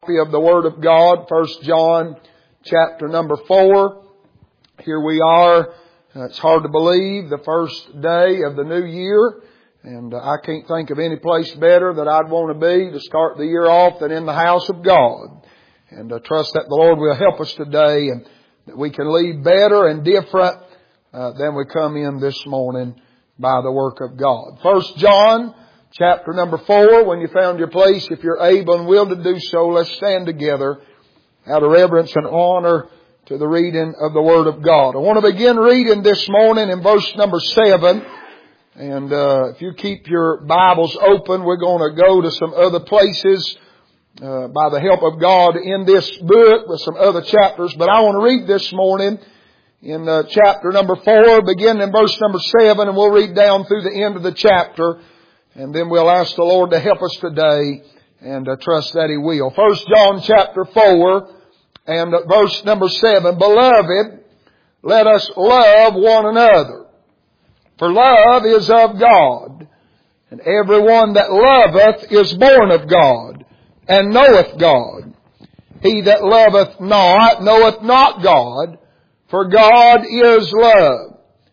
Of the Word of God, 1 John chapter number 4. Here we are. It's hard to believe, the first day of the new year. And I can't think of any place better that I'd want to be to start the year off than in the house of God. And I trust that the Lord will help us today and that we can leave better and different than we come in this morning by the work of God. 1 John chapter number 4, when you found your place, if you're able and will to do so, let's stand together out of reverence and honor to the reading of the Word of God. I want to begin reading this morning in verse number 7. And if you keep your Bibles open, we're going to go to some other places by the help of God in this book with some other chapters. But I want to read this morning in chapter number 4, beginning in verse number 7, and we'll read down through the end of the chapter. And then we'll ask the Lord to help us today and trust that He will. 1 John chapter 4 and verse number 7. Beloved, let us love one another. For love is of God. And everyone that loveth is born of God and knoweth God. He that loveth not knoweth not God, for God is love.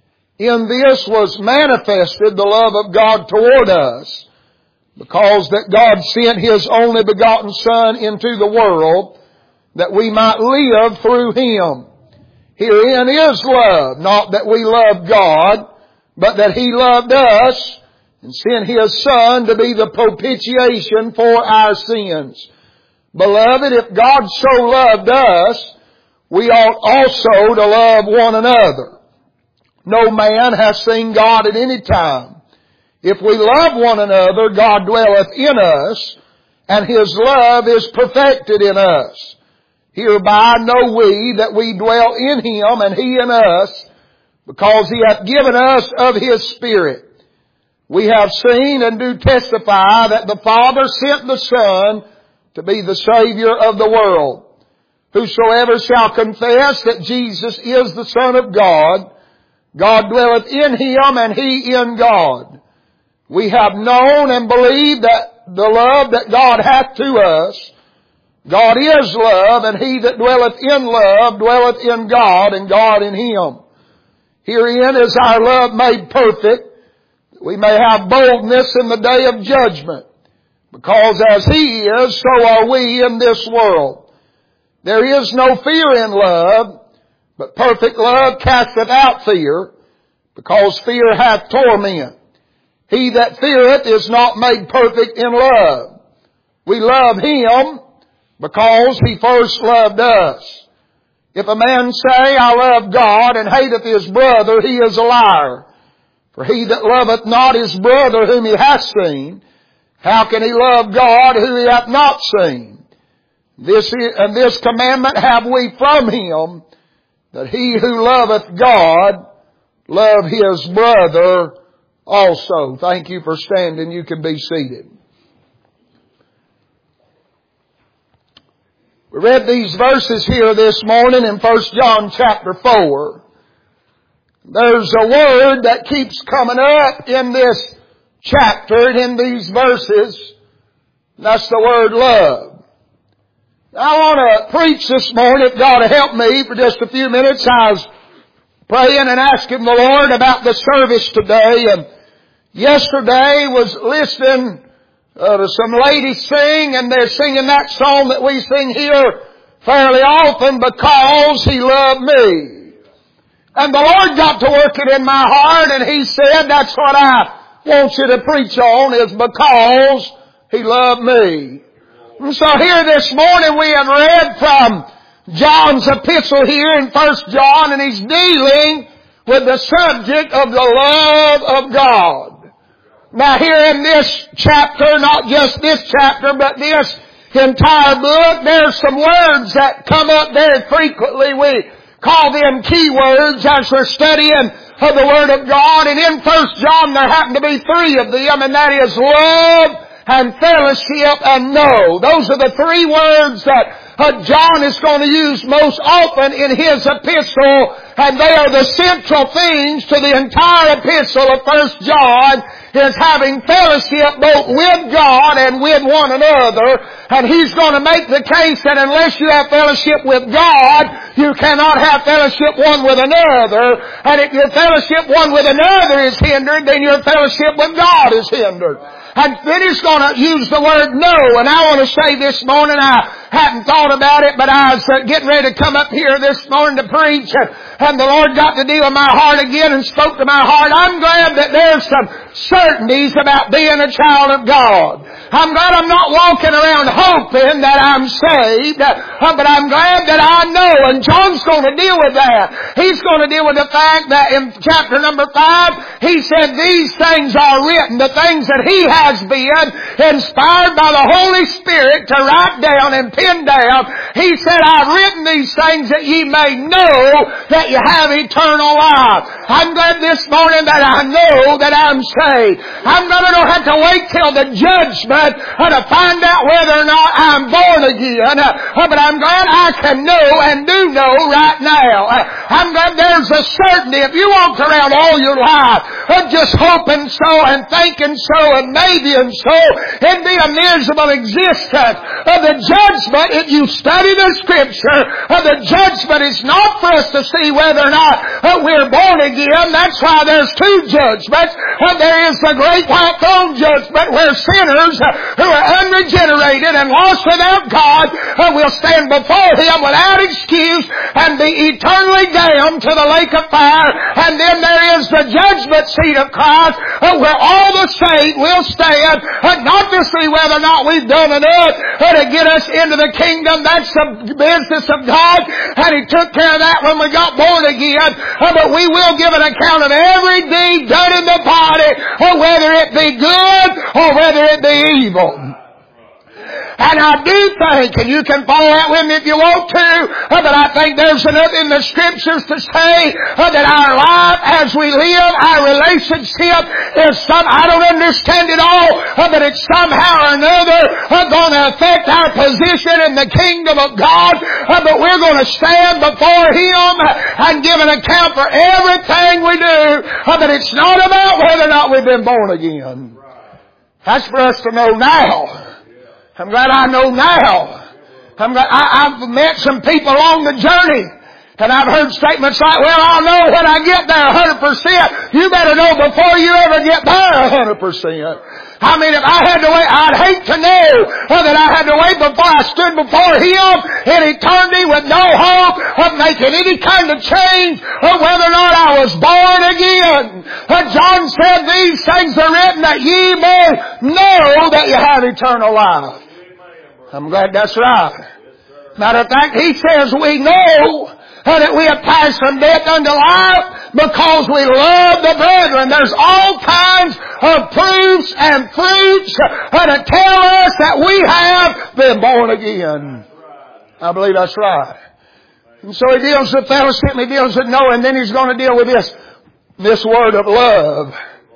In this was manifested the love of God toward us, because that God sent His only begotten Son into the world, that we might live through Him. Herein is love, not that we loved God, but that He loved us, and sent His Son to be the propitiation for our sins. Beloved, if God so loved us, we ought also to love one another. No man hath seen God at any time. If we love one another, God dwelleth in us, and His love is perfected in us. Hereby know we that we dwell in Him, and He in us, because He hath given us of His Spirit. We have seen and do testify that the Father sent the Son to be the Savior of the world. Whosoever shall confess that Jesus is the Son of God, God dwelleth in Him, and He in God. We have known and believed that the love that God hath to us. God is love, and he that dwelleth in love dwelleth in God, and God in him. Herein is our love made perfect, that we may have boldness in the day of judgment. Because as He is, so are we in this world. There is no fear in love, but perfect love casteth out fear, because fear hath torment. He that feareth is not made perfect in love. We love Him because He first loved us. If a man say, I love God, and hateth his brother, he is a liar. For he that loveth not his brother whom he hath seen, how can he love God whom he hath not seen? This commandment have we from Him, that he who loveth God, love his brother also. Thank you for standing. You can be seated. We read these verses here this morning in 1 John chapter 4. There's a word that keeps coming up in this chapter and in these verses. That's the word love. I want to preach this morning, if God will help me for just a few minutes. I was praying and asking the Lord about the service today, and yesterday was listening to some ladies sing, and they're singing that song that we sing here fairly often, Because He Loved Me. And the Lord got to work it in my heart, and He said, that's what I want you to preach on, is because He loved me. And so here this morning we have read from John's epistle here in 1 John, and he's dealing with the subject of the love of God. Now here in this chapter, not just this chapter, but this entire book, there's some words that come up very frequently. We call them key words as we're studying of the Word of God. And in 1 John there happen to be three of them, and that is love and fellowship and know. Those are the three words that John is going to use most often in his epistle, and they are the central things to the entire epistle of 1 John. is having fellowship both with God and with one another. And he's going to make the case that unless you have fellowship with God, you cannot have fellowship one with another. And if your fellowship one with another is hindered, then your fellowship with God is hindered. And then he's going to use the word no. And I want to say this morning, I hadn't thought about it, but I was getting ready to come up here this morning to preach. And the Lord got to deal with my heart again and spoke to my heart. I'm glad that there's some certainties about being a child of God. I'm glad I'm not walking around hoping that I'm saved, but I'm glad that I know, and John's going to deal with that. He's going to deal with the fact that in chapter number 5, he said these things are written, the things that he has been inspired by the Holy Spirit to write down and pen down. He said, I've written these things that ye may know that you have eternal life. I'm glad this morning that I know that I'm saved. I'm not going to have to wait till the judgment to find out whether or not I'm born again. But I'm glad I can know and do know right now. I'm glad there's a certainty. If you walked around all your life just hoping so and thinking so and maybe and so, it'd be a miserable existence. The judgment, if you study the Scripture, the judgment is not for us to see whether or not we're born again. That's why there's two judgments. There is the great white throne judgment where sinners who are unregenerated and lost without God will stand before Him without excuse and be eternally damned to the lake of fire. And then there is the judgment seat of Christ where all the saints will stand, not to see whether or not we've done enough to get us into the kingdom. That's the business of God, and He took care of that when we got born again. But we will give an account of every deed done in the body, whether it be good or whether it be evil. And I do think, and you can follow that with me if you want to, but I think there's enough in the Scriptures to say that our life as we live, our relationship is I don't understand it all, but it's somehow or another going to affect our position in the kingdom of God. But we're going to stand before Him and give an account for everything we do. But it's not about whether or not we've been born again. That's for us to know now. I'm glad I know now. I've met some people along the journey, and I've heard statements like, well, I'll know when I get there 100%. You better know before you ever get there 100%. I mean, if I had to wait, I'd hate to know that I had to wait before I stood before Him in eternity with no hope of making any kind of change or whether or not I was born again. John said, these things are written that ye may know that you have eternal life. I'm glad that's right. Matter of fact, he says we know that we have passed from death unto life because we love the brethren. There's all kinds of proofs and fruits to tell us that we have been born again. I believe that's right. And so he deals with fellowship and he deals with knowing, and then he's going to deal with this word of love.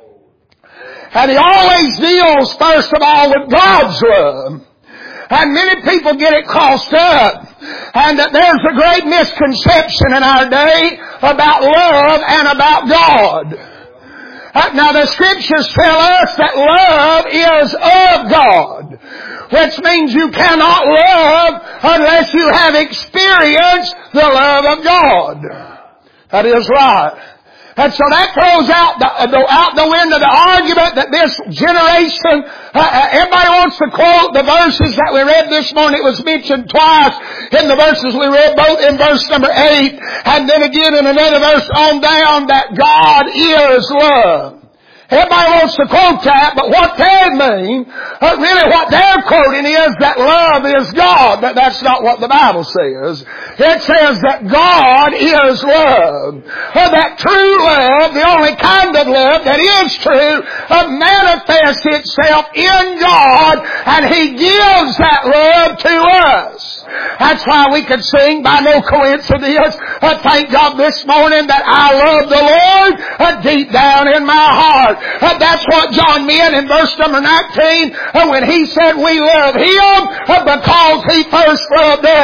And he always deals first of all with God's love. And many people get it crossed up. And that there's a great misconception in our day about love and about God. Now the Scriptures tell us that love is of God, which means you cannot love unless you have experienced the love of God. That is right. And so that throws out the window the argument that this generation, everybody wants to quote the verses that we read this morning. It was mentioned twice in the verses we read, both in verse number 8 and then again in another verse on down, that God is love. Everybody wants to quote that, but what they mean, really what they're quoting is that love is God. That's not what the Bible says. It says that God is love. That true love, the only kind of love that is true, manifests itself in God, and He gives that love to us. That's why we could sing by no coincidence, thank God this morning that I love the Lord deep down in my heart. That's what John meant in verse number 19 when he said we love Him because He first loved us.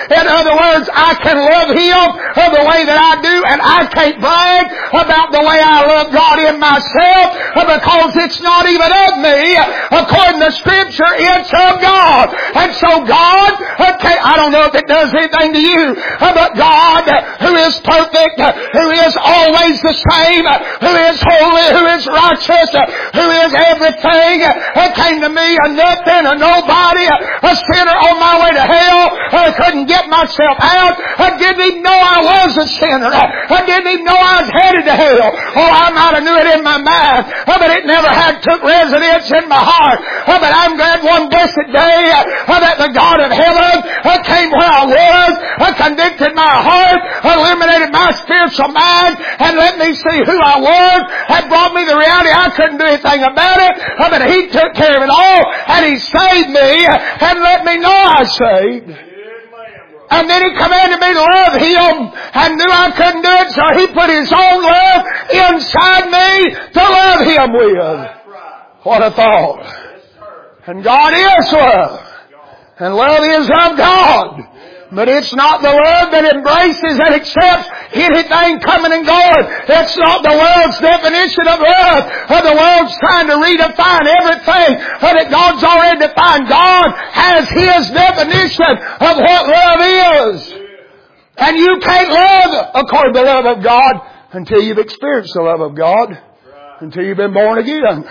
In other words, I can love Him the way that I do, and I can't brag about the way I love God in myself, because it's not even of me. According to Scripture, it's of God. And so God, I don't know if it does anything to you, but God, who is perfect, who is always the same, who is holy, who is righteous, who is everything, came to me a nothing, a nobody, a sinner on my way to hell. I couldn't get myself out. I didn't even know I was a sinner. I didn't even know I was headed to hell. Oh, I might have knew it in my mind, but it never had took residence in my heart. But I'm glad one blessed day that the God of heaven came where I was, convicted my heart, illuminated my spiritual mind, and let me see who I was, and brought me the reality I couldn't do anything about it, but He took care of it all, and He saved me, and let me know I was saved. And then He commanded me to love Him, and knew I couldn't do it, so He put His own love inside me to love Him with. What a thought. And God is love. And love is of God. But it's not the love that embraces and accepts anything coming and going. It's not the world's definition of love. The world's trying to redefine everything that God's already defined. God has His definition of what love is. And you can't love according to the love of God until you've experienced the love of God. Until you've been born again.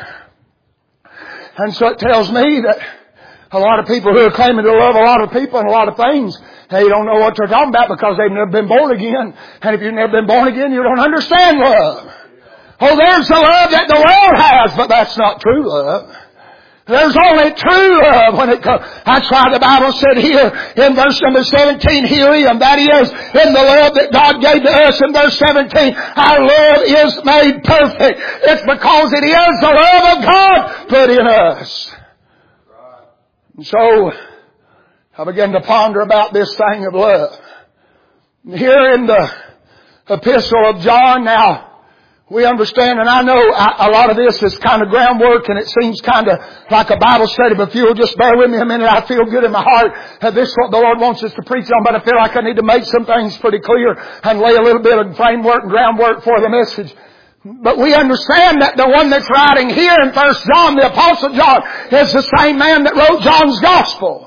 And so it tells me that a lot of people who are claiming to love a lot of people and a lot of things, they don't know what they're talking about because they've never been born again. And if you've never been born again, you don't understand love. Oh, there's the love that the world has, but that's not true love. There's only true love when it comes. That's why the Bible said here in verse number 17, hear Him. That is, in the love that God gave to us in verse 17, our love is made perfect. It's because it is the love of God put in us. And so, I began to ponder about this thing of love. Here in the epistle of John now, we understand, and I know a lot of this is kind of groundwork and it seems kind of like a Bible study, but if you'll just bear with me a minute, I feel good in my heart that this is what the Lord wants us to preach on, but I feel like I need to make some things pretty clear and lay a little bit of framework and groundwork for the message. But we understand that the one that's writing here in 1 John, the Apostle John, is the same man that wrote John's Gospel.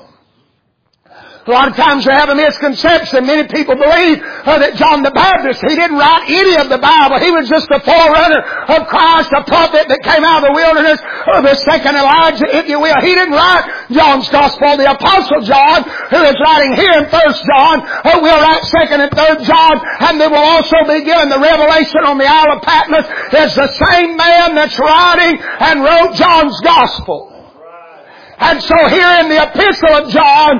A lot of times we have a misconception. Many people believe that John the Baptist, he didn't write any of the Bible. He was just the forerunner of Christ, a prophet that came out of the wilderness, or the second Elijah, if you will. He didn't write John's Gospel. The Apostle John, who is writing here in 1 John, will write 2nd and 3rd John, and they will also be given the revelation on the Isle of Patmos. It's the same man that's writing and wrote John's Gospel. And so here in the epistle of John,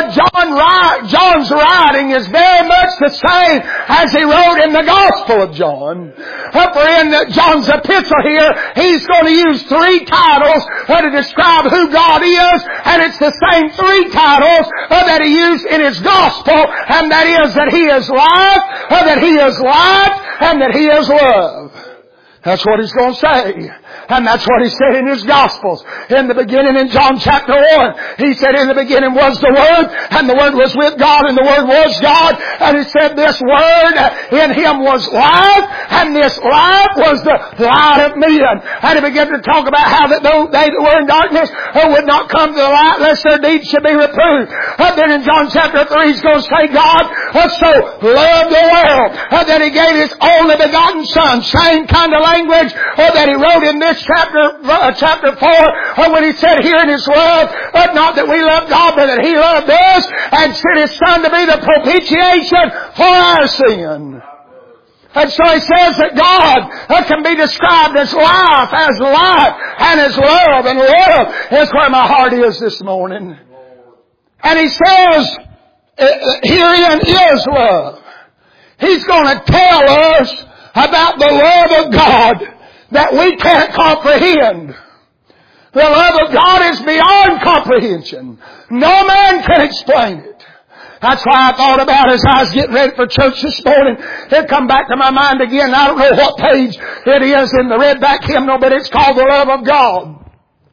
John's writing is very much the same as he wrote in the Gospel of John. For in John's epistle here, he's going to use 3 titles to describe who God is, and it's the same 3 titles that he used in his Gospel, and that is that He is life, that He is light, and that He is love. That's what he's going to say. And that's what he said in his Gospels. In the beginning, in John chapter 1, he said, in the beginning was the Word, and the Word was with God, and the Word was God. And he said, this Word in Him was life, and this life was the light of men. And he began to talk about how that they that were in darkness would not come to the light, lest their deeds should be reproved. And then in John chapter 3, he's going to say, God so loved the world that He gave His only begotten Son. Same kind of language that He wrote in this chapter 4, when He said here in His love, not that we love God, but that He loved us and sent His Son to be the propitiation for our sin. And so he says that God can be described as life, as light, and as love. And love is where my heart is this morning. And he says, herein is love. He's going to tell us about the love of God that we can't comprehend. The love of God is beyond comprehension. No man can explain it. That's why I thought about as I was getting ready for church this morning. It come back to my mind again. I don't know what page it is in the redback hymnal, but it's called The Love of God.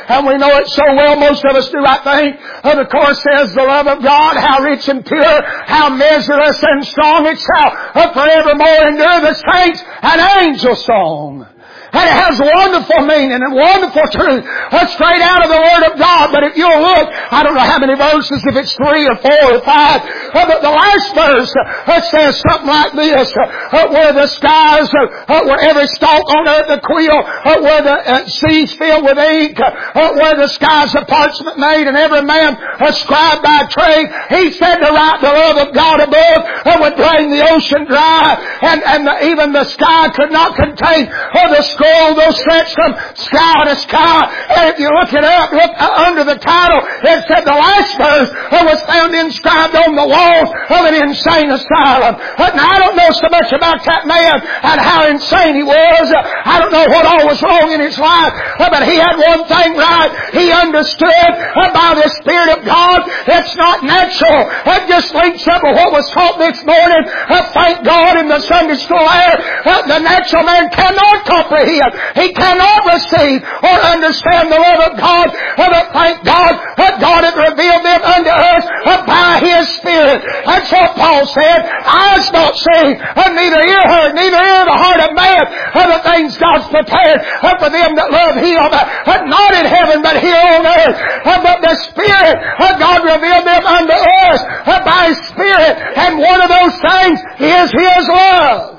And we know it so well, most of us do, I think. The chorus says, the love of God, how rich and pure, how measureless and strong itself, forevermore endure the saints and angels' song. And it has wonderful meaning and wonderful truth. Straight out of the Word of God. But if you'll look, I don't know how many verses, if it's 3 or 4 or 5. But the last verse says something like this. Where the skies, where every stalk on earth a quill, where the seas filled with ink, where the skies a parchment made, and every man a scribe by trade. He said to write the love of God above would drain the ocean dry. And even the sky could not contain the those stretched from sky to sky. And if you look it up, look under the title, it said the last verse was found inscribed on the walls of an insane asylum. Now I don't know so much about that man and how insane he was. I don't know what all was wrong in his life, but he had one thing right. He understood by the Spirit of God, it's not natural. It just links up with what was taught this morning. Thank God in the Sunday school air. The natural man cannot comprehend. He cannot receive or understand the love of God. But thank God that God had revealed them unto us by His Spirit. That's what Paul said. Eyes not seen, neither ear heard, neither ear the heart of man, the things God's prepared for them that love Him, not in heaven but here on earth. But the Spirit of God revealed them unto us by His Spirit. And one of those things is His love.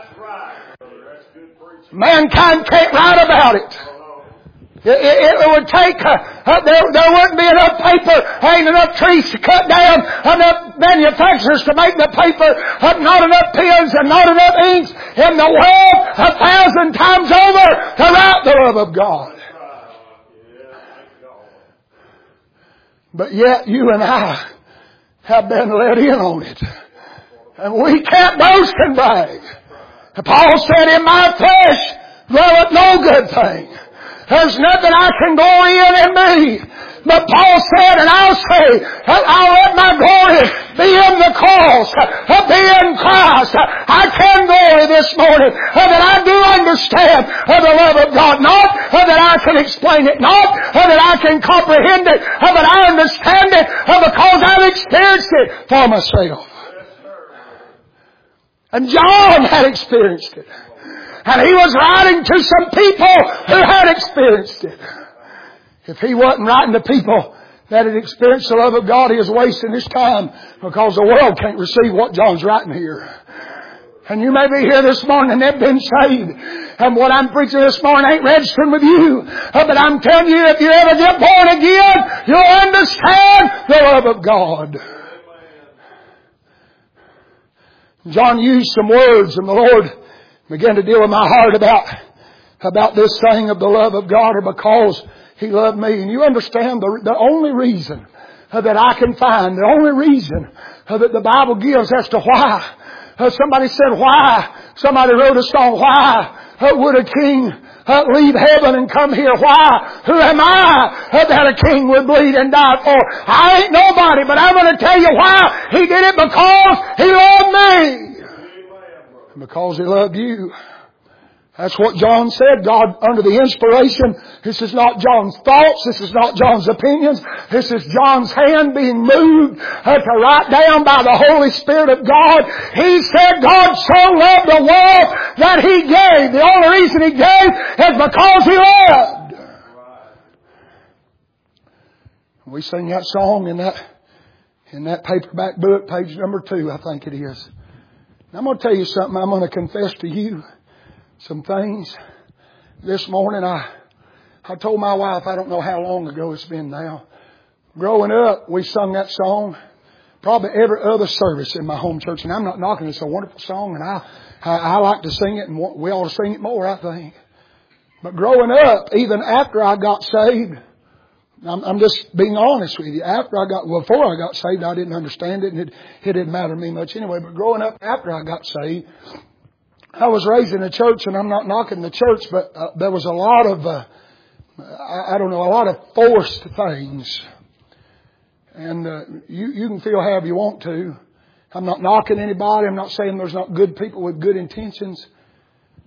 Mankind can't write about it. It would take, there wouldn't be enough paper, ain't enough trees to cut down, enough manufacturers to make the paper, not enough pens and not enough inks in the world 1,000 times over to write the love of God. But yet you and I have been let in on it. And we can't boast and brag. Paul said, in my flesh dwelleth no good thing. There's nothing I can glory in me. But Paul said, and I'll say, I'll let my glory be in the cross, be in Christ. I can glory this morning that I do understand the love of God. Not that I can explain it, not that I can comprehend it, but I understand it because I've experienced it for myself. And John had experienced it. And he was writing to some people who had experienced it. If he wasn't writing to people that had experienced the love of God, he was wasting his time because the world can't receive what John's writing here. And you may be here this morning and never been saved. And what I'm preaching this morning ain't registering with you. But I'm telling you, if you ever get born again, you'll understand the love of God. John used some words and the Lord began to deal with my heart about this thing of the love of God, or because He loved me. And you understand the only reason that I can find, the only reason that the Bible gives as to why. Somebody said, why? Somebody wrote a song, why would a king leave heaven and come here? Why? Who am I that a king would bleed and die for? I ain't nobody, but I'm going to tell you why. He did it because He loved me. And because He loved you. That's what John said. God, under the inspiration, this is not John's thoughts, this is not John's opinions, this is John's hand being moved to write down by the Holy Spirit of God. He said God so loved the world that He gave. The only reason He gave is because He loved. We sing that song in that paperback book, page number 2, I think it is. And I'm going to tell you something. I'm going to confess to you some things. This morning I told my wife, I don't know how long ago it's been now. Growing up, we sung that song probably every other service in my home church. And I'm not knocking it. It's a wonderful song, and I like to sing it, and we ought to sing it more, I think. But growing up, even after I got saved, I'm just being honest with you. Before I got saved, I didn't understand it, and it didn't matter to me much anyway. But growing up after I got saved, I was raised in a church, and I'm not knocking the church, but there was a lot of, a lot of forced things. And you can feel however you want to. I'm not knocking anybody. I'm not saying there's not good people with good intentions.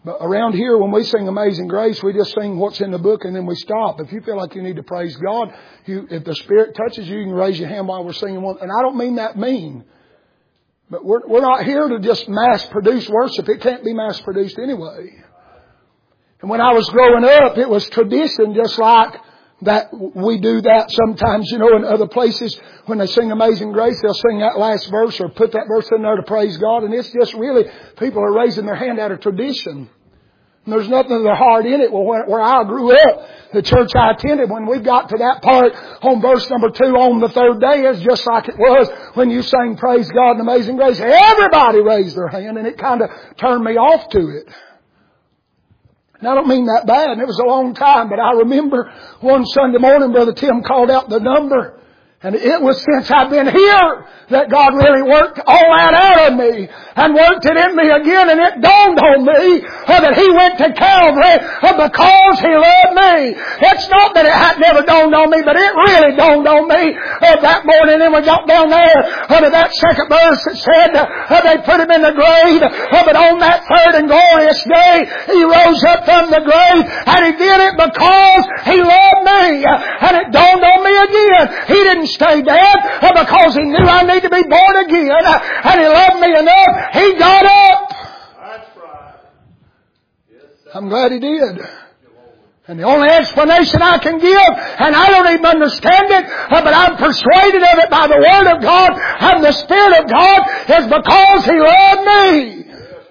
But around here, when we sing Amazing Grace, we just sing what's in the book and then we stop. If you feel like you need to praise God, if the Spirit touches you, you can raise your hand while we're singing one. And I don't mean that mean. But we're not here to just mass produce worship. It can't be mass produced anyway. And when I was growing up, it was tradition, just like that we do that sometimes, in other places. When they sing Amazing Grace, they'll sing that last verse or put that verse in there to praise God. And it's just really, people are raising their hand out of tradition. And there's nothing of the heart in it. Well, where I grew up, the church I attended, when we got to that part on verse number 2 on the third day, it's just like it was when you sang Praise God and Amazing Grace. Everybody raised their hand, and it kind of turned me off to it. And I don't mean that bad, and it was a long time, but I remember one Sunday morning, Brother Tim called out the number. And it was since I've been here that God really worked all that out of me and worked it in me again. And it dawned on me that He went to Calvary because He loved me. It's not that it had never dawned on me, but it really dawned on me that morning. And we got down there to that second verse that said they put Him in the grave. But on that third and glorious day, He rose up from the grave. And He did it because He loved me. And it dawned on me again. He didn't stay dead because He knew I need to be born again, and He loved me enough. He got up. That's right. Yes, I'm glad He did. And the only explanation I can give, and I don't even understand it, but I'm persuaded of it by the Word of God and the Spirit of God, is because He loved me.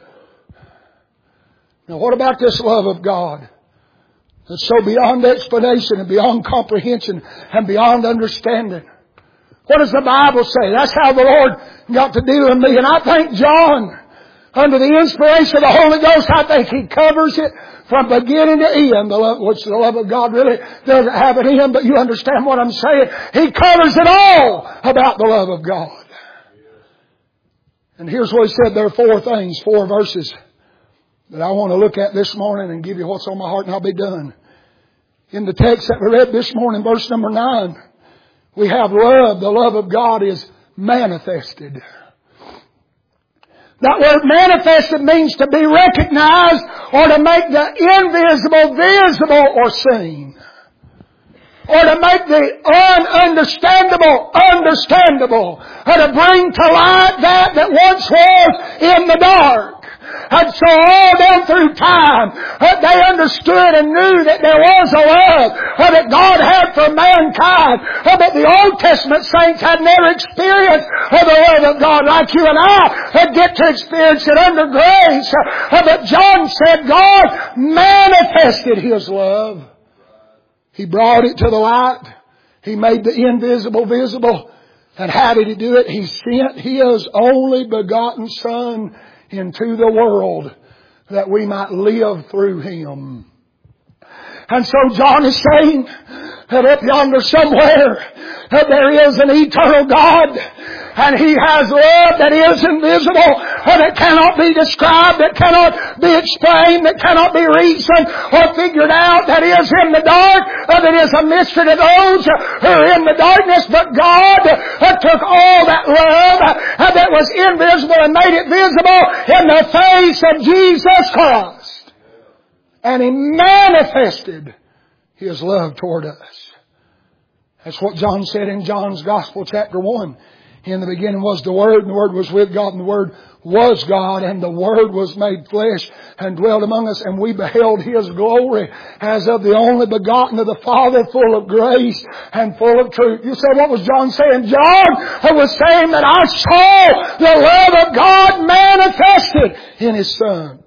Now what about this love of God? It's so beyond explanation and beyond comprehension and beyond understanding. What does the Bible say? That's how the Lord got to deal with me. And I think John, under the inspiration of the Holy Ghost, I think he covers it from beginning to end. Which the love of God really doesn't have an end, but you understand what I'm saying. He covers it all about the love of God. And here's what he said. There are 4 verses that I want to look at this morning and give you what's on my heart, and I'll be done. In the text that we read this morning, verse number 9, we have love. The love of God is manifested. That word manifested means to be recognized or to make the invisible visible or seen. Or to make the ununderstandable understandable. Or to bring to light that once was in the dark. And so all down through time, they understood and knew that there was a love that God had for mankind. But the Old Testament saints had never experienced the love of God like you and I get to experience it under grace. But John said God manifested His love. He brought it to the light. He made the invisible visible. And how did He do it? He sent His only begotten Son into the world that we might live through Him. And so John is saying that up yonder somewhere that there is an eternal God, and He has love that is invisible, that cannot be described, that cannot be explained, that cannot be reasoned or figured out, that is in the dark, that is a mystery to those who are in the darkness. But God took all that love that was invisible and made it visible in the face of Jesus Christ. And He manifested His love toward us. That's what John said in John's Gospel, chapter 1. In the beginning was the Word, and the Word was with God, and the Word was God, and the Word was made flesh and dwelt among us, and we beheld His glory as of the only begotten of the Father, full of grace and full of truth. You say, what was John saying? John was saying that I saw the love of God manifested in His Son.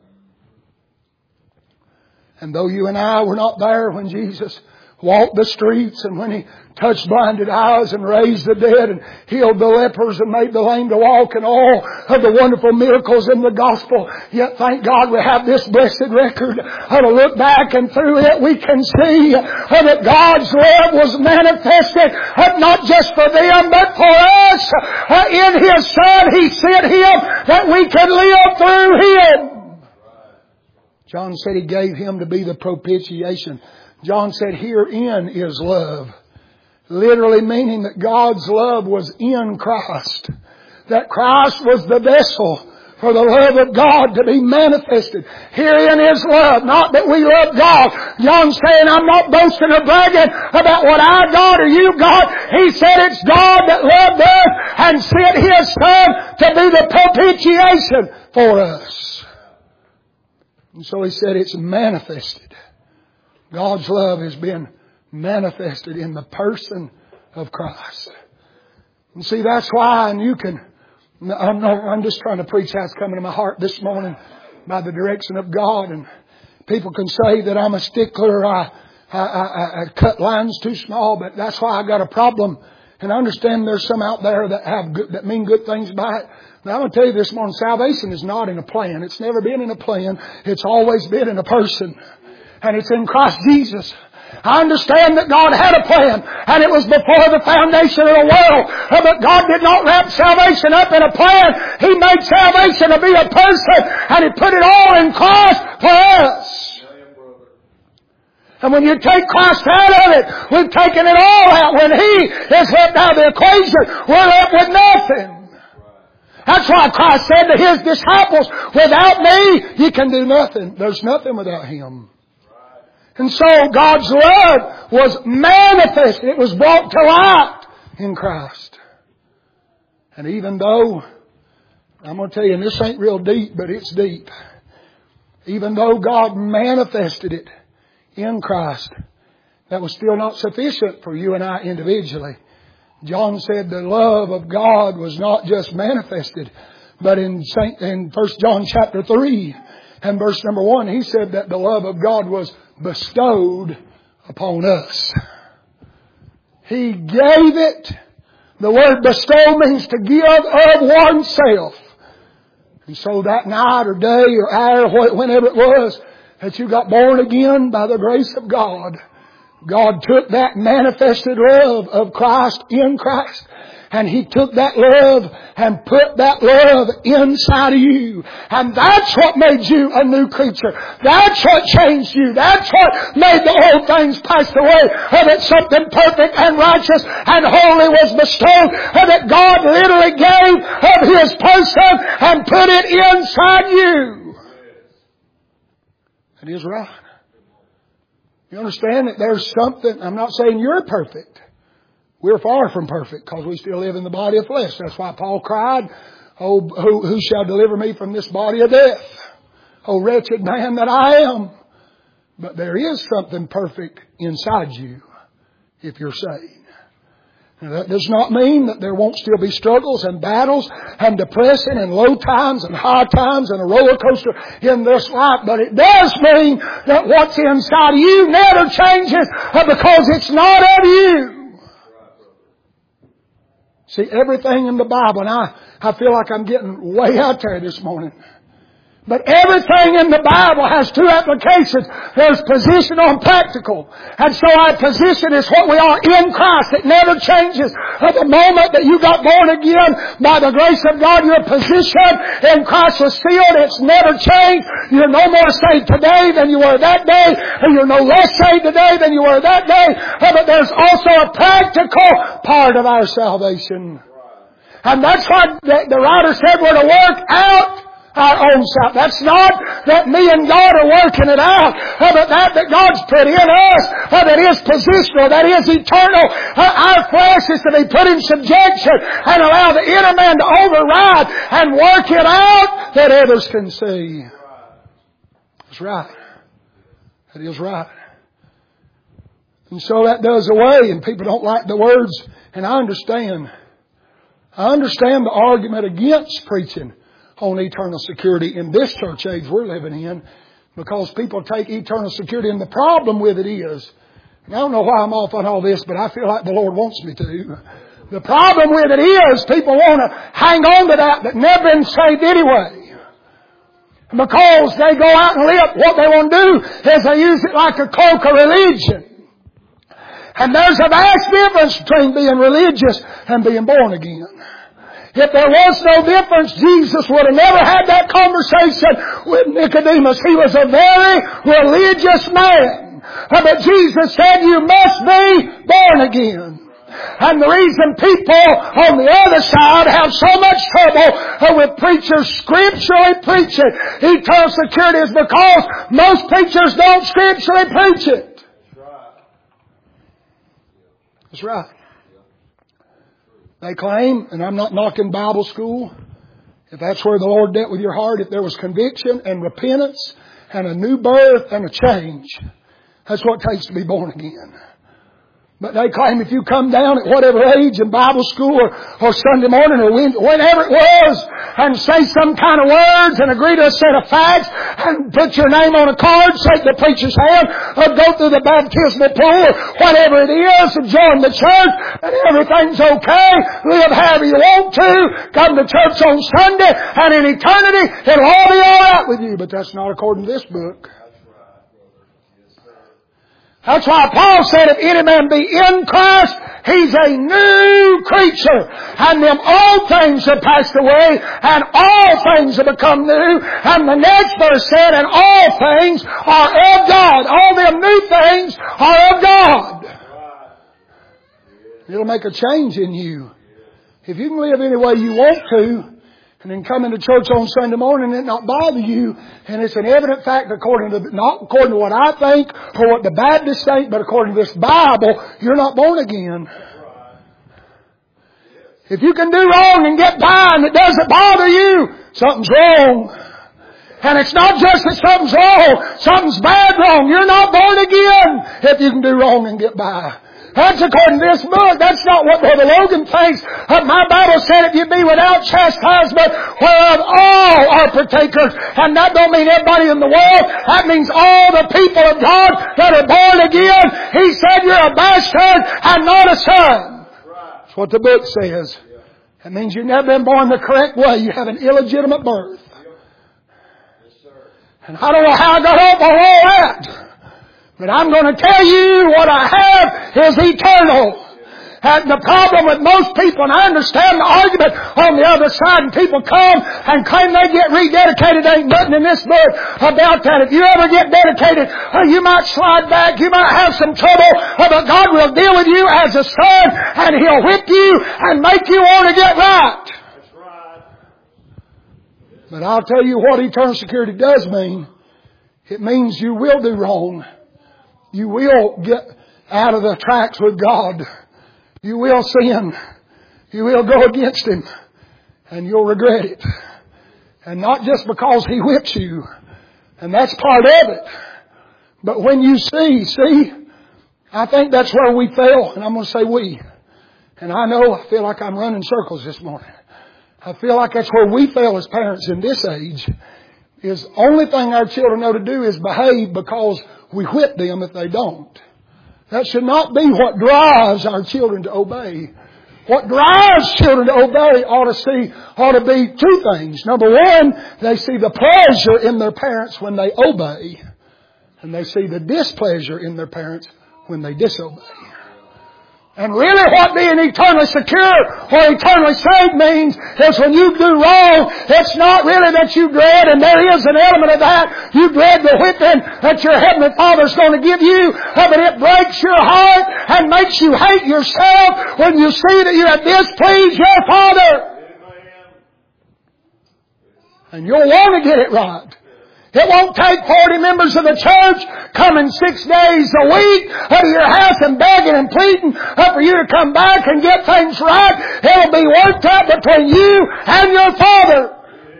And though you and I were not there when Jesus walked the streets and when He touched blinded eyes and raised the dead and healed the lepers and made the lame to walk and all of the wonderful miracles in the gospel, yet thank God we have this blessed record to look back, and through it we can see that God's love was manifested not just for them but for us. In His Son He sent Him that we could live through Him. John said He gave Him to be the propitiation. John said herein is love. Literally meaning that God's love was in Christ. That Christ was the vessel for the love of God to be manifested. Herein is love, not that we love God. John's saying, I'm not boasting or bragging about what I got or you got. He said it's God that loved us and sent His Son to be the propitiation for us. And so He said it's manifested. God's love has been manifested in the person of Christ. And see, that's why, and you can, I'm just trying to preach how it's coming to my heart this morning by the direction of God. And people can say that I'm a stickler, I cut lines too small, but that's why I got a problem. And I understand there's some out there that mean good things by it. Now I'm going to tell you this morning, salvation is not in a plan. It's never been in a plan. It's always been in a person. And it's in Christ Jesus. I understand that God had a plan, and it was before the foundation of the world. But God did not wrap salvation up in a plan. He made salvation to be a person, and He put it all in Christ for us. And when you take Christ out of it, we've taken it all out. When He is left out of the equation, we're left with nothing. That's why Christ said to His disciples, without me, you can do nothing. There's nothing without Him. And so God's love was manifested. It was brought to light in Christ. And even though, I'm going to tell you, and this ain't real deep, but it's deep. Even though God manifested it in Christ, that was still not sufficient for you and I individually. John said the love of God was not just manifested, but in 1 John chapter 3 and verse number 1, he said that the love of God was bestowed upon us. He gave it. The word bestow means to give of oneself. And so that night or day or hour, whenever it was that you got born again by the grace of God, God took that manifested love of Christ in Christ, and He took that love and put that love inside of you. And that's what made you a new creature. That's what changed you. That's what made the old things pass away. And that something perfect and righteous and holy was bestowed. And that God literally gave of His person and put it inside you. It is right. You understand that there's something, I'm not saying you're perfect. We're far from perfect because we still live in the body of flesh. That's why Paul cried, "Oh, who shall deliver me from this body of death? Oh, wretched man that I am." But there is something perfect inside you if you're saved. Now, that does not mean that there won't still be struggles and battles and depressing and low times and high times and a roller coaster in this life. But it does mean that what's inside of you never changes because it's not of you. See, everything in the Bible, and I feel like I'm getting way out there this morning. But everything in the Bible has two applications. There's positional and practical. And so our position is what we are in Christ. It never changes. At the moment that you got born again, by the grace of God, your position in Christ was sealed. It's never changed. You're no more saved today than you were that day. And you're no less saved today than you were that day. But there's also a practical part of our salvation. And that's why the writer said we're to work out our own self. That's not that me and God are working it out, but that God's put in us, that is positional, that is eternal. Our flesh is to be put in subjection and allow the inner man to override and work it out that others can see. That's right. That is right. And so that does away, and people don't like the words, and I understand. I understand the argument against preaching on eternal security in this church age we're living in, because people take eternal security, and the problem with it is, and I don't know why I'm off on all this, but I feel like the Lord wants me to. The problem with it is people want to hang on to that never been saved anyway. Because they go out and live, what they want to do is they use it like a cloak of religion. And there's a vast difference between being religious and being born again. If there was no difference, Jesus would have never had that conversation with Nicodemus. He was a very religious man. But Jesus said, you must be born again. And the reason people on the other side have so much trouble with preachers scripturally preaching eternal security is because most preachers don't scripturally preach it. That's right. They claim, and I'm not knocking Bible school, if that's where the Lord dealt with your heart, if there was conviction and repentance and a new birth and a change, that's what it takes to be born again. But they claim if you come down at whatever age in Bible school or Sunday morning or whenever it was and say some kind of words and agree to a set of facts and put your name on a card, shake the preacher's hand or go through the baptismal pool or whatever it is and join the church and everything's okay, live however you want to, come to church on Sunday and in eternity it'll all be alright with you. But that's not according to this book. That's why Paul said, if any man be in Christ, he's a new creature. And them old things have passed away, and all things have become new. And the next verse said, and all things are of God. All them new things are of God. It'll make a change in you. If you can live any way you want to, and then come into church on Sunday morning and it not bother you, and it's an evident fact not according to what I think or what the Baptists think, but according to this Bible, you're not born again. If you can do wrong and get by and it doesn't bother you, something's wrong. And it's not just that something's wrong, something's bad wrong. You're not born again if you can do wrong and get by. That's according to this book. That's not what Brother Logan thinks. My Bible said if you be without chastisement, whereof all are partakers. And that don't mean everybody in the world. That means all the people of God that are born again. He said you're a bastard and not a son. That's what the book says. That means you've never been born the correct way. You have an illegitimate birth. And I don't know how I got off on all that. But I'm going to tell you what I have is eternal. And the problem with most people, and I understand the argument on the other side, and people come and claim they get rededicated. There ain't nothing in this book about that. If you ever get dedicated, you might slide back, you might have some trouble, but God will deal with you as a son, and He'll whip you and make you want to get right. That's right. But I'll tell you what eternal security does mean. It means you will do wrong. You will get out of the tracks with God. You will sin. You will go against Him. And you'll regret it. And not just because He whips you. And that's part of it. But when you see, I think that's where we fail. And I'm going to say we. And I feel like I'm running circles this morning. I feel like that's where we fail as parents in this age. Is the only thing our children know to do is behave because we whip them if they don't. That should not be what drives our children to obey. What drives children to obey ought to be two things. Number one, they see the pleasure in their parents when they obey. And they see the displeasure in their parents when they disobey. And really what being eternally secure or eternally saved means is when you do wrong, it's not really that you dread, and there is an element of that. You dread the whipping that your Heavenly Father's going to give you, but it breaks your heart and makes you hate yourself when you see that you have displeased your Father. And you'll want to get it right. It won't take 40 members of the church coming 6 days a week out of your house and begging and pleading for you to come back and get things right. It'll be worked out between you and your Father.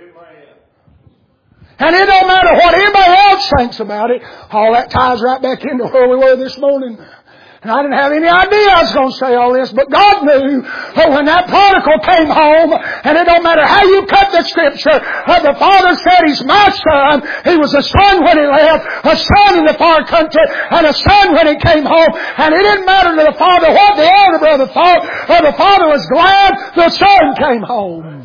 And it don't matter what anybody else thinks about it. All that ties right back into where we were this morning. And I didn't have any idea I was going to say all this, but God knew when that prodigal came home, and it don't matter how you cut the Scripture, the Father said, He's my son. He was a son when he left, a son in the far country, and a son when he came home. And it didn't matter to the Father what the elder brother thought, or the Father was glad the son came home.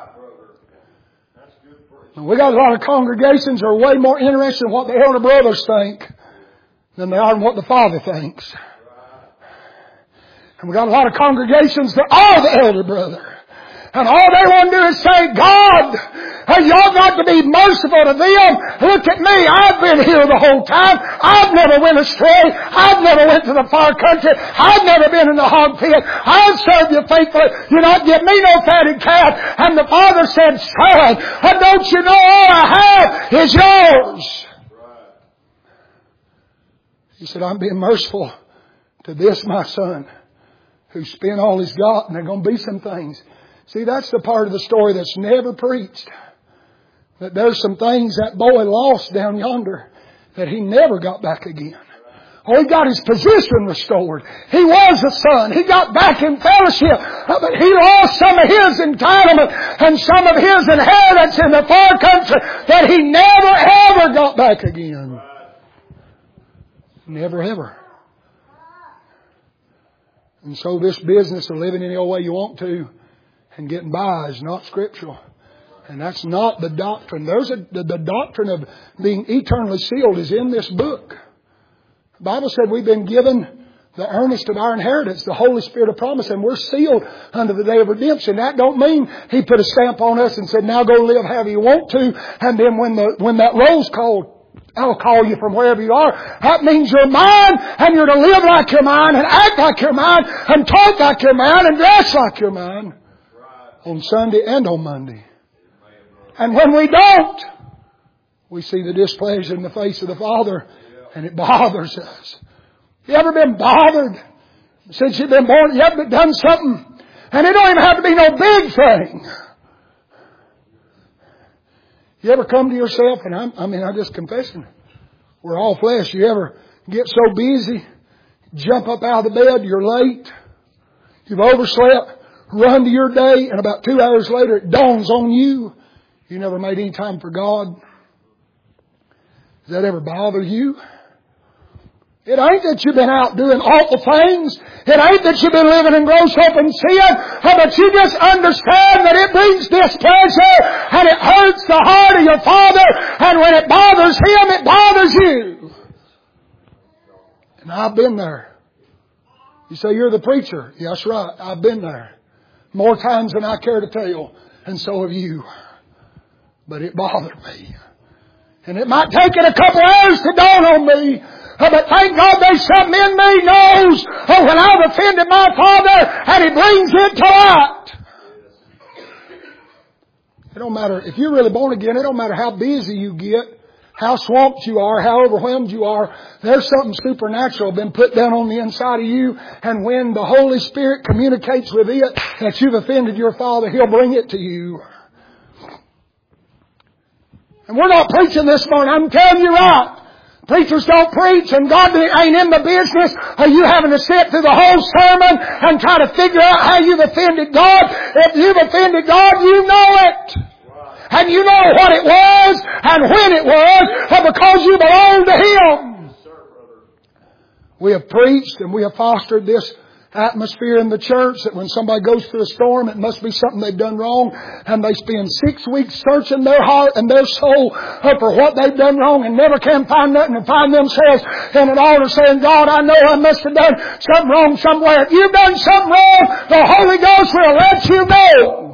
And we got a lot of congregations that are way more interested in what the elder brothers think than they are in what the Father thinks. And we got a lot of congregations that are the elder brother. And all they want to do is say, God, You ought not to be merciful to them. Look at me. I've been here the whole time. I've never went astray. I've never went to the far country. I've never been in the hog pit. I've served you faithfully. You not give me no fatted calf. And the father said, son, don't you know all I have is yours? He said, I'm being merciful to this my son who spent all he's got, and there are going to be some things. See, that's the part of the story that's never preached. That there's some things that boy lost down yonder that he never got back again. Oh, he got his position restored. He was a son. He got back in fellowship. But he lost some of his entitlement and some of his inheritance in the far country that he never ever got back again. Never ever. And so this business of living any old way you want to and getting by is not scriptural. And that's not the doctrine. The doctrine of being eternally sealed is in this book. The Bible said we've been given the earnest of our inheritance, the Holy Spirit of promise, and we're sealed unto the day of redemption. That don't mean He put a stamp on us and said, now go live however you want to. And then when that roll's called, I'll call you from wherever you are. That means you're mine, and you're to live like you're mine, and act like you're mine, and talk like you're mine, and dress like you're mine. On Sunday and on Monday. And when we don't, we see the displeasure in the face of the Father, and it bothers us. You ever been bothered since you've been born? You ever done something? And it don't even have to be no big thing. You ever come to yourself, and I'm just confessing, we're all flesh. You ever get so busy, jump up out of the bed, you're late, you've overslept, run to your day, and about 2 hours later it dawns on you, you never made any time for God. Does that ever bother you? It ain't that you've been out doing awful things. It ain't that you've been living in gross open sin. But you just understand that it brings displeasure and it hurts the heart of your Father. And when it bothers Him, it bothers you. And I've been there. You say, you're the preacher. Yes, right. I've been there. More times than I care to tell. And so have you. But it bothered me. And it might take it a couple hours to dawn on me. But thank God there's something in me knows when I've offended my Father, and He brings it to light. It don't matter if you're really born again. It don't matter how busy you get, how swamped you are, how overwhelmed you are. There's something supernatural been put down on the inside of you, and when the Holy Spirit communicates with it that you've offended your Father, He'll bring it to you. And we're not preaching this morning. I'm telling you right. Preachers don't preach, and God ain't in the business of you having to sit through the whole sermon and try to figure out how you've offended God. If you've offended God, you know it. And you know what it was and when it was, because you belong to Him. We have preached and we have fostered this atmosphere in the church that when somebody goes through a storm, it must be something they've done wrong, and they spend 6 weeks searching their heart and their soul for what they've done wrong and never can find nothing, and find themselves in an altar saying, God, I know I must have done something wrong somewhere. If you've done something wrong, the Holy Ghost will let you know.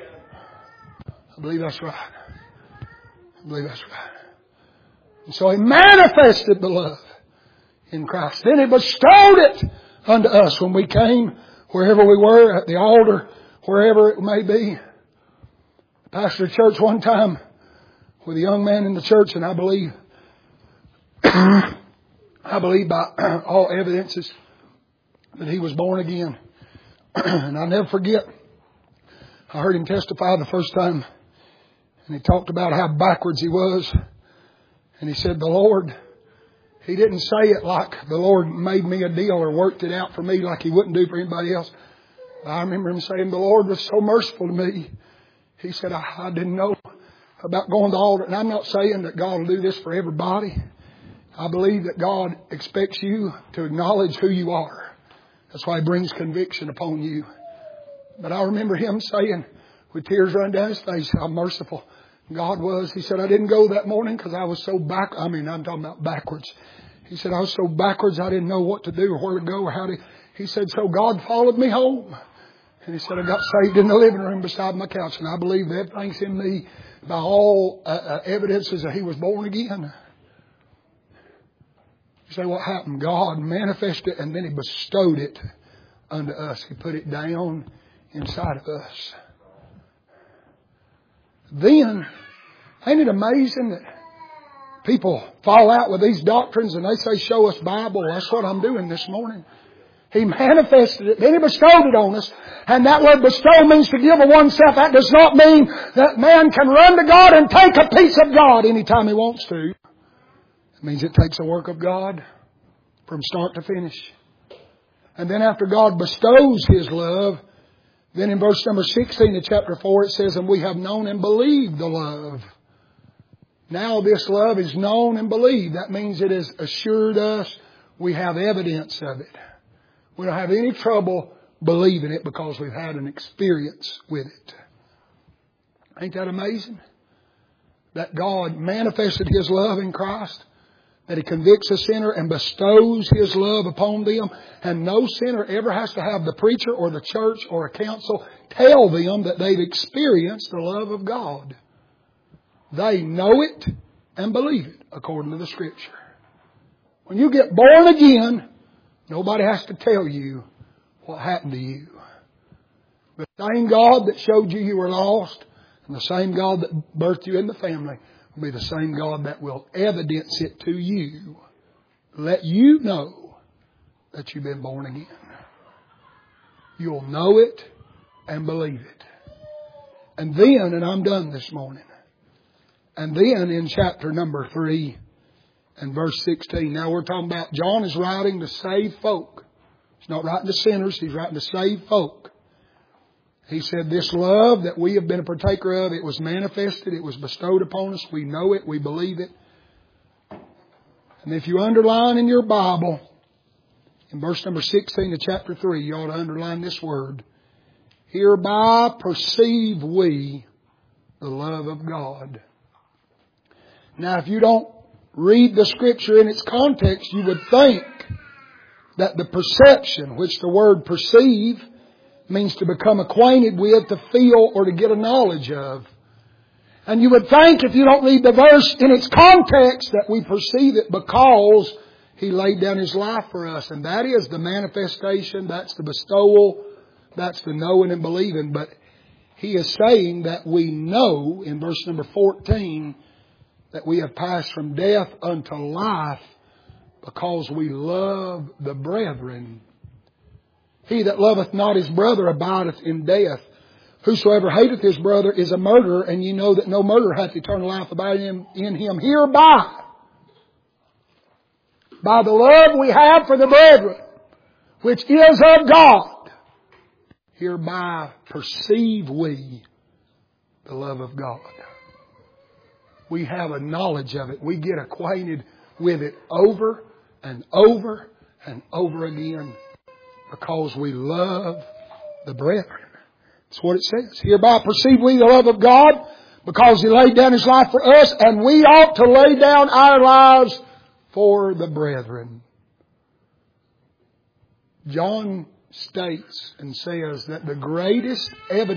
I believe that's right. I believe that's right. And so He manifested the love in Christ. Then He bestowed it unto us when we came, wherever we were, at the altar, wherever it may be. I pastored a church one time with a young man in the church, and I believe by all evidences that he was born again. And I'll never forget, I heard him testify the first time, and he talked about how backwards he was. And he said, the Lord, He didn't say it like the Lord made me a deal or worked it out for me like He wouldn't do for anybody else. I remember him saying, the Lord was so merciful to me. He said, I didn't know about going to the altar. And I'm not saying that God will do this for everybody. I believe that God expects you to acknowledge who you are. That's why He brings conviction upon you. But I remember him saying, with tears running down his face, how merciful God was. He said, I didn't go that morning because I was so I'm talking about backwards. He said, I was so backwards I didn't know what to do or where to go or how to. He said, so God followed me home. And he said, I got saved in the living room beside my couch, and I believe that everything's in me by all evidences that he was born again. You say, what happened? God manifested it, and then He bestowed it unto us. He put it down inside of us. Then, ain't it amazing that people fall out with these doctrines and they say, show us Bible? That's what I'm doing this morning. He manifested it, then He bestowed it on us. And that word bestow means to give of oneself. That does not mean that man can run to God and take a piece of God anytime he wants to. It means it takes the work of God from start to finish. And then after God bestows His love, then in verse number 16 of chapter 4 it says, and we have known and believed the love. Now this love is known and believed. That means it has assured us. We have evidence of it. We don't have any trouble believing it because we've had an experience with it. Ain't that amazing? That God manifested His love in Christ. That He convicts a sinner and bestows His love upon them. And no sinner ever has to have the preacher or the church or a council tell them that they've experienced the love of God. They know it and believe it according to the Scripture. When you get born again, nobody has to tell you what happened to you. The same God that showed you were lost and the same God that birthed you in the family will be the same God that will evidence it to you. Let you know that you've been born again. You'll know it and believe it. And then, and I'm done this morning, and then in chapter number 3 and verse 16, now we're talking about John is writing to save folk. He's not writing to sinners, he's writing to save folk. He said, this love that we have been a partaker of, it was manifested, it was bestowed upon us. We know it, we believe it. And if you underline in your Bible, in verse number 16 of chapter 3, you ought to underline this word. Hereby perceive we the love of God. Now, if you don't read the Scripture in its context, you would think that the perception, which the word perceive means to become acquainted with, to feel, or to get a knowledge of. And you would think, if you don't read the verse in its context, that we perceive it because He laid down His life for us. And that is the manifestation, that's the bestowal, that's the knowing and believing. But He is saying that we know, in verse number 14, that we have passed from death unto life because we love the brethren. He that loveth not his brother abideth in death. Whosoever hateth his brother is a murderer, and ye know that no murderer hath eternal life abiding in him. Hereby, by the love we have for the brethren, which is of God, hereby perceive we the love of God. We have a knowledge of it. We get acquainted with it over and over and over again because we love the brethren. That's what it says. Hereby perceive we the love of God because He laid down His life for us, and we ought to lay down our lives for the brethren. John states and says that the greatest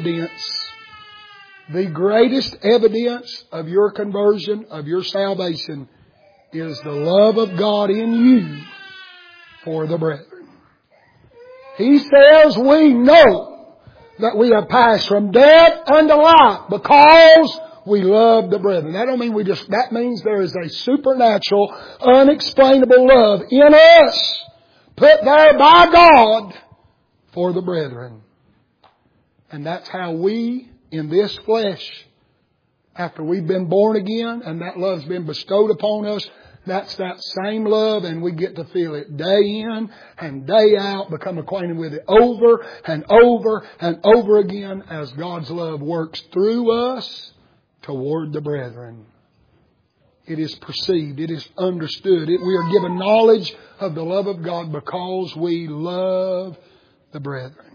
evidence of your conversion, of your salvation, is the love of God in you for the brethren. He says we know that we have passed from death unto life because we love the brethren. That don't mean that means there is a supernatural, unexplainable love in us, put there by God for the brethren. And that's how we, in this flesh, after we've been born again and that love's been bestowed upon us, that's that same love, and we get to feel it day in and day out, become acquainted with it over and over and over again as God's love works through us toward the brethren. It is perceived. It is understood. We are given knowledge of the love of God because we love the brethren.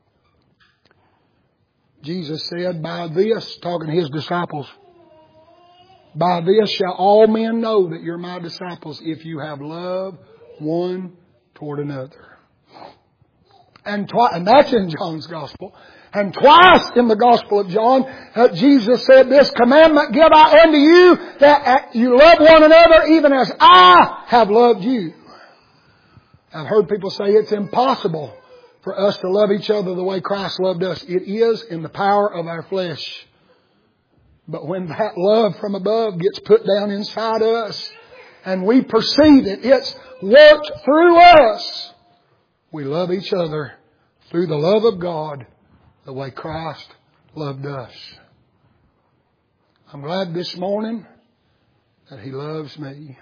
Jesus said, by this, talking to His disciples, by this shall all men know that you're my disciples, if you have love one toward another. And that's in John's Gospel. And twice in the Gospel of John, Jesus said, "This commandment give I unto you, that you love one another even as I have loved you." I've heard people say it's impossible for us to love each other the way Christ loved us. It is in the power of our flesh. But when that love from above gets put down inside us and we perceive it, it's worked through us. We love each other through the love of God the way Christ loved us. I'm glad this morning that He loves me.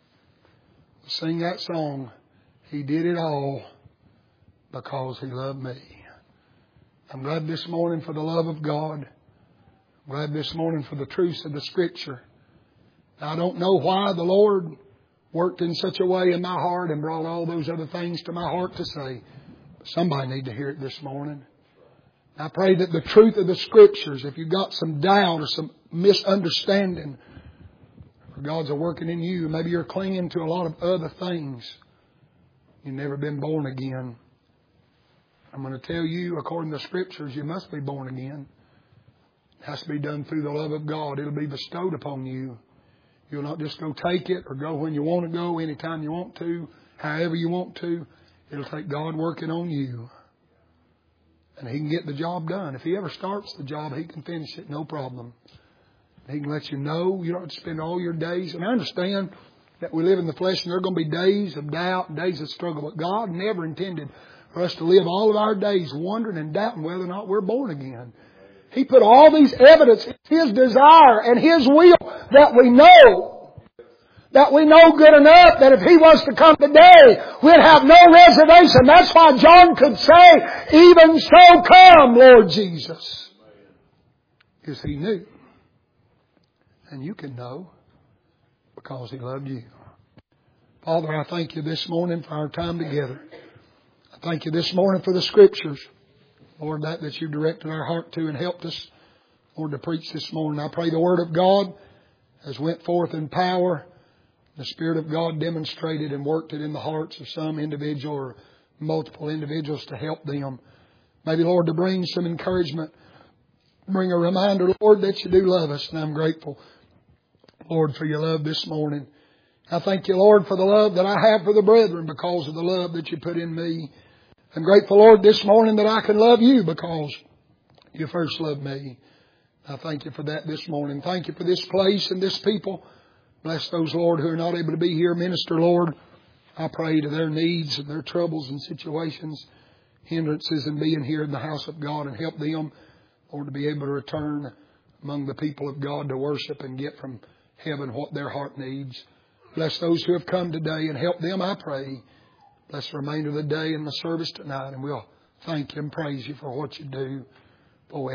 Sing that song, He did it all because He loved me. I'm glad this morning for the love of God. I'm glad this morning for the truths of the Scripture. I don't know why the Lord worked in such a way in my heart and brought all those other things to my heart to say. But somebody need to hear it this morning. I pray that the truth of the Scriptures, if you've got some doubt or some misunderstanding, or God's working in you, maybe you're clinging to a lot of other things. You've never been born again. I'm going to tell you, according to the Scriptures, you must be born again. It has to be done through the love of God. It'll be bestowed upon you. You'll not just go take it or go when you want to go, anytime you want to, however you want to. It'll take God working on you. And He can get the job done. If He ever starts the job, He can finish it, no problem. He can let you know. You don't have to spend all your days. And I understand that we live in the flesh and there are going to be days of doubt and days of struggle. But God never intended for us to live all of our days wondering and doubting whether or not we're born again. He put all these evidence, His desire and His will that we know. That we know good enough that if He was to come today, we'd have no reservation. That's why John could say, "Even so come, Lord Jesus." Because He knew. And you can know because He loved you. Father, I thank You this morning for our time together. I thank You this morning for the Scriptures. Lord, that You've directed our heart to and helped us, Lord, to preach this morning. I pray the Word of God has went forth in power. The Spirit of God demonstrated and worked it in the hearts of some individual or multiple individuals to help them. Maybe, Lord, to bring some encouragement. Bring a reminder, Lord, that You do love us. And I'm grateful, Lord, for Your love this morning. I thank You, Lord, for the love that I have for the brethren because of the love that You put in me. I'm grateful, Lord, this morning that I can love You because You first loved me. I thank You for that this morning. Thank You for this place and this people. Bless those, Lord, who are not able to be here. Minister, Lord, I pray to their needs and their troubles and situations, hindrances in being here in the house of God, and help them, Lord, to be able to return among the people of God to worship and get from heaven what their heart needs. Bless those who have come today and help them, I pray. Bless the remainder of the day and the service tonight, and we'll thank You and praise You for what You do.